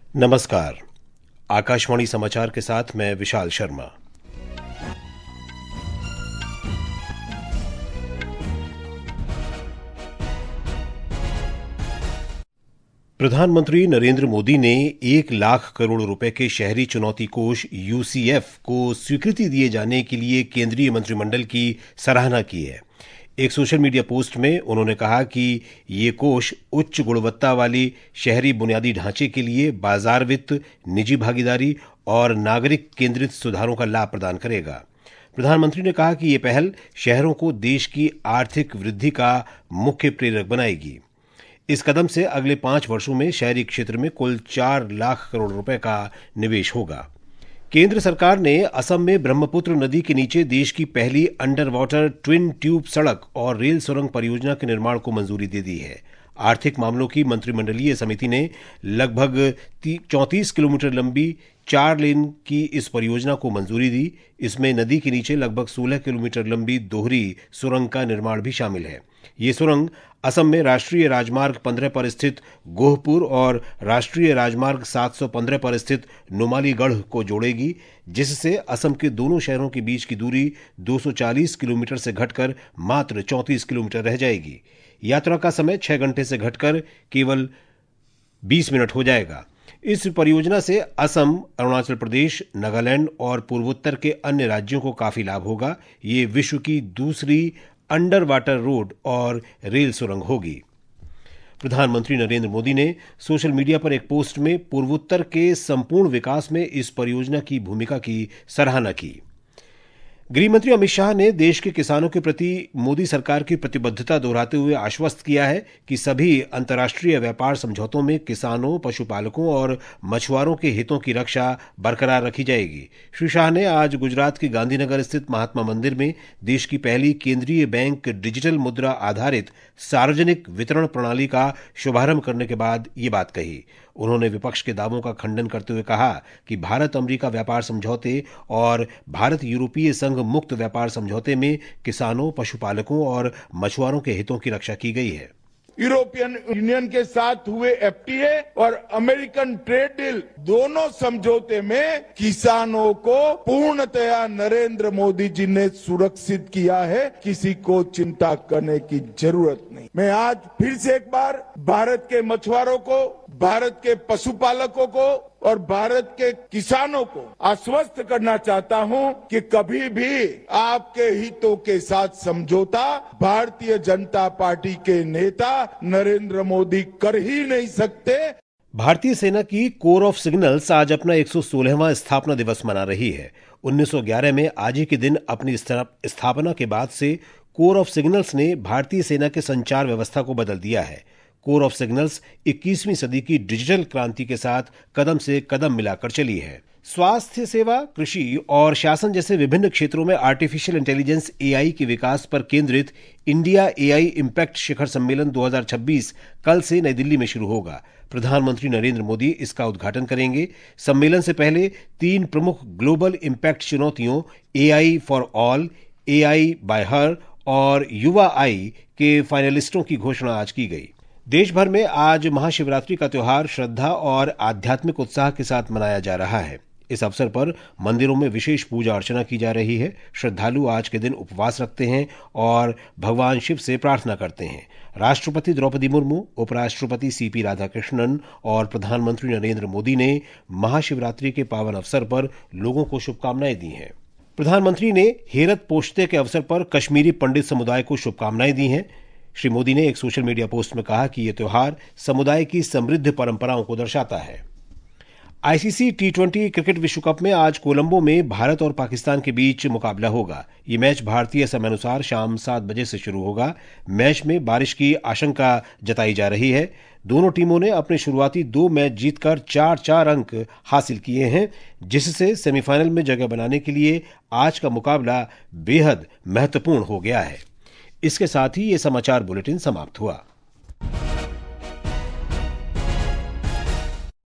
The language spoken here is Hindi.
नमस्कार। आकाशवाणी समाचार के साथ मैं विशाल शर्मा। प्रधानमंत्री नरेंद्र मोदी ने 1,00,000 करोड़ रुपए के शहरी चुनौती कोष यूसीएफ को स्वीकृति दिए जाने के लिए केंद्रीय मंत्रिमंडल की सराहना की है। एक सोशल मीडिया पोस्ट में उन्होंने कहा कि ये कोष उच्च गुणवत्ता वाली शहरी बुनियादी ढांचे के लिए बाजार वित्त, निजी भागीदारी और नागरिक केंद्रित सुधारों का लाभ प्रदान करेगा। प्रधानमंत्री ने कहा कि ये पहल शहरों को देश की आर्थिक वृद्धि का मुख्य प्रेरक बनाएगी। इस कदम से अगले 5 वर्षों में शहरी क्षेत्र में कुल 4,00,000 करोड़ रुपए का निवेश होगा। केंद्र सरकार ने असम में ब्रह्मपुत्र नदी के नीचे देश की पहली अंडर वाटर ट्विन ट्यूब सड़क और रेल सुरंग परियोजना के निर्माण को मंजूरी दे दी है। आर्थिक मामलों की मंत्रिमंडलीय समिति ने लगभग 34 किलोमीटर लंबी 4 लेन की इस परियोजना को मंजूरी दी। इसमें नदी के नीचे लगभग 16 किलोमीटर लंबी दोहरी सुरंग का निर्माण भी शामिल है। ये सुरंग असम में राष्ट्रीय राजमार्ग 15 पर स्थित गोहपुर और राष्ट्रीय राजमार्ग 715 पर स्थित नुमालीगढ़ को जोड़ेगी, जिससे असम के दोनों शहरों के बीच की दूरी 240 किलोमीटर से घटकर मात्र 34 किलोमीटर रह जाएगी। यात्रा का समय 6 घंटे से घटकर केवल 20 मिनट हो जाएगा। इस परियोजना से असम, अरुणाचल प्रदेश, नागालैंड और पूर्वोत्तर के अन्य राज्यों को काफी लाभ होगा। ये विश्व की दूसरी अंडर वाटर रोड और रेल सुरंग होगी। प्रधानमंत्री नरेंद्र मोदी ने सोशल मीडिया पर एक पोस्ट में पूर्वोत्तर के संपूर्ण विकास में इस परियोजना की भूमिका की सराहना की। गृहमंत्री अमित शाह ने देश के किसानों के प्रति मोदी सरकार की प्रतिबद्धता दोहराते हुए आश्वस्त किया है कि सभी अंतर्राष्ट्रीय व्यापार समझौतों में किसानों, पशुपालकों और मछुआरों के हितों की रक्षा बरकरार रखी जाएगी। श्री शाह ने आज गुजरात के गांधीनगर स्थित महात्मा मंदिर में देश की पहली केंद्रीय बैंक डिजिटल मुद्रा आधारित सार्वजनिक वितरण प्रणाली का शुभारंभ करने के बाद ये बात कही। उन्होंने विपक्ष के दावों का खंडन करते हुए कहा कि भारत अमेरिका व्यापार समझौते और भारत यूरोपीय संघ मुक्त व्यापार समझौते में किसानों, पशुपालकों और मछुआरों के हितों की रक्षा की गई है। यूरोपियन यूनियन के साथ हुए एफटीए और अमेरिकन ट्रेड डील दोनों समझौते में किसानों को पूर्णतया नरेंद्र मोदी जी ने सुरक्षित किया है। किसी को चिंता करने की जरूरत नहीं। मैं आज फिर से एक बार भारत के मछुआरों को, भारत के पशुपालकों को और भारत के किसानों को आश्वस्त करना चाहता हूं कि कभी भी आपके हितों के साथ समझौता भारतीय जनता पार्टी के नेता नरेंद्र मोदी कर ही नहीं सकते। भारतीय सेना की कोर ऑफ सिग्नल्स आज अपना 116वां स्थापना दिवस मना रही है। 1911 में आज ही के दिन अपनी स्थापना के बाद से कोर ऑफ सिग्नल्स ने भारतीय सेना के संचार व्यवस्था को बदल दिया है। कोर ऑफ सिग्नल्स 21वीं सदी की डिजिटल क्रांति के साथ कदम से कदम मिलाकर चली है। स्वास्थ्य सेवा, कृषि और शासन जैसे विभिन्न क्षेत्रों में आर्टिफिशियल इंटेलिजेंस एआई के विकास पर केंद्रित इंडिया एआई इम्पैक्ट शिखर सम्मेलन 2026 कल से नई दिल्ली में शुरू होगा। प्रधानमंत्री नरेंद्र मोदी इसका उद्घाटन करेंगे। सम्मेलन से पहले 3 प्रमुख ग्लोबल इम्पैक्ट चुनौतियों AI for all, AI by हर और युवा आई के फाइनलिस्टों की घोषणा आज की गई। देश भर में आज महाशिवरात्रि का त्योहार श्रद्धा और आध्यात्मिक उत्साह के साथ मनाया जा रहा है। इस अवसर पर मंदिरों में विशेष पूजा अर्चना की जा रही है। श्रद्धालु आज के दिन उपवास रखते हैं और भगवान शिव से प्रार्थना करते हैं। राष्ट्रपति द्रौपदी मुर्मू, उपराष्ट्रपति सीपी राधाकृष्णन और प्रधानमंत्री नरेंद्र मोदी ने महाशिवरात्रि के पावन अवसर पर लोगों को शुभकामनाएं दी हैं। प्रधानमंत्री ने हेरत पोछते के अवसर पर कश्मीरी पंडित समुदाय को शुभकामनाएं दी हैं। श्री मोदी ने एक सोशल मीडिया पोस्ट में कहा कि यह त्योहार समुदाय की समृद्ध परंपराओं को दर्शाता है। आईसीसी टी20 क्रिकेट विश्व कप में आज कोलंबो में भारत और पाकिस्तान के बीच मुकाबला होगा। ये मैच भारतीय समयानुसार शाम 7 बजे से शुरू होगा। मैच में बारिश की आशंका जताई जा रही है। दोनों टीमों ने अपने शुरुआती 2 मैच जीतकर 4-4 अंक हासिल किए हैं, जिससे सेमीफाइनल में जगह बनाने के लिए आज का मुकाबला बेहद महत्वपूर्ण हो गया है। इसके साथ ही ये समाचार बुलेटिन समाप्त हुआ।